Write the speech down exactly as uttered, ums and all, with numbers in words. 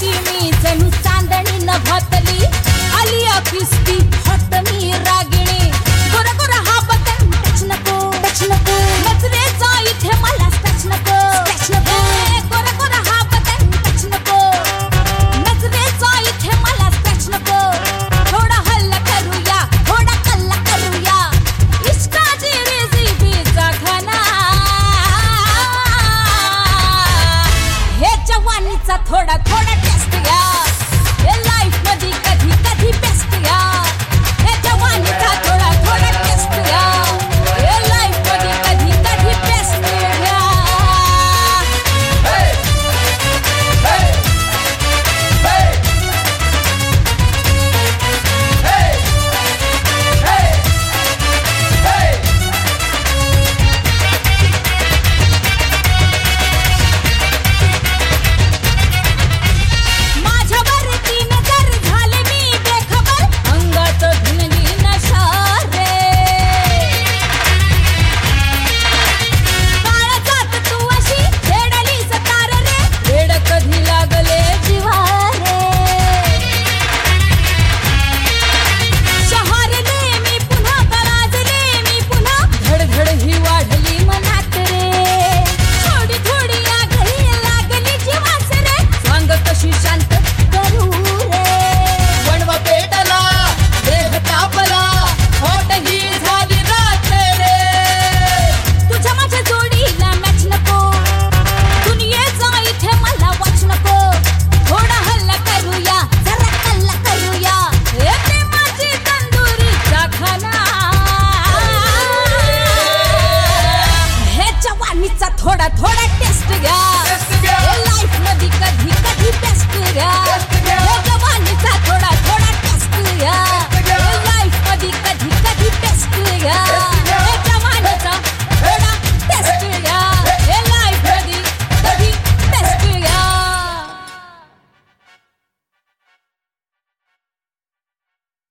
होती मी जणू चांदणी नभातली आली अकिस्ती हट मी रागिणी गोरा गोरा हा बटन टच नको टच नको नजरेचा इथे मला टच नको टच नको गोरा गोरा हा बटन टच नको नजरेचा इथे मला टच नको थोडा हल्ला करूया थोडा कल्ला करूया इश्काची रेसिपीचा खाना हे जवानीचा थोडा थोडा टेस्ट या